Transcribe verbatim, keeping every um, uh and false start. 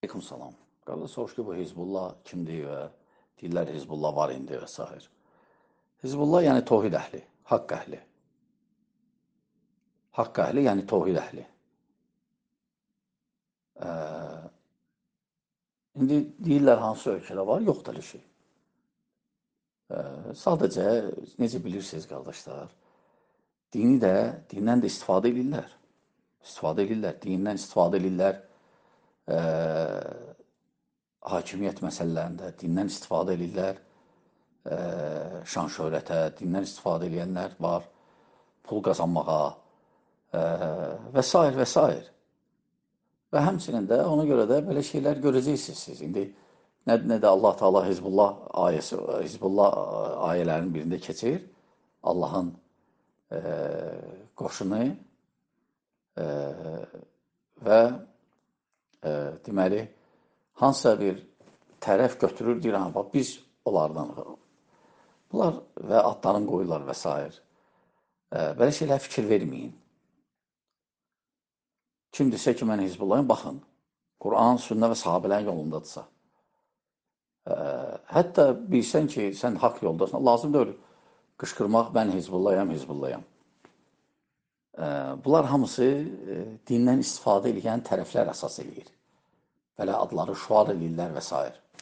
Aleyküm salam. Qardaş soruş ki, bu Hizbullah kimdir və deyirlər Hizbullah var indi və s. Hizbullah yəni tohid əhli, haqq əhli. Haqq əhli yəni tohid əhli. Ə, indi deyirlər hansı ölkədə var, yoxdur elə şey. Ə, sadəcə, necə bilirsiniz qardaşlar, dini də, dindən də istifadə edirlər. İstifadə edirlər, dindən istifadə edirlər. Ə, hakimiyyət məsələlərində dindən istifadə edirlər. Ə, şan şöhrətə, dindən istifadə edənlər var, pul qazanmağa ə, və s. və s. Və həmçinin də ona görə də belə şeylər görəcəksiniz siz. İndi nə, nə də Allah Teala Hizbullah ayəsi, Hizbullah ayələrinin birində keçir. Allahın ə, qoşunu ə, və ə, deməli, hansısa bir tərəf götürür, deyir, ha, bax, biz onlardan bunlar və adlarını qoyurlar və s. Belə şeylər fikir verməyin. Kim desə ki, mən Hizbullahım, baxın, Quran, sünnə və sahabələrin yolundadırsa. Ə, hətta bilsən ki, sən haqq yoldasın, lazım deyil qışqırmaq, mən Hizbullahım, Hizbullahım. Ə, bunlar hamısı ə, dindən istifadə edən tərəflər əsas edir. Belə adları şuar edirlər və s.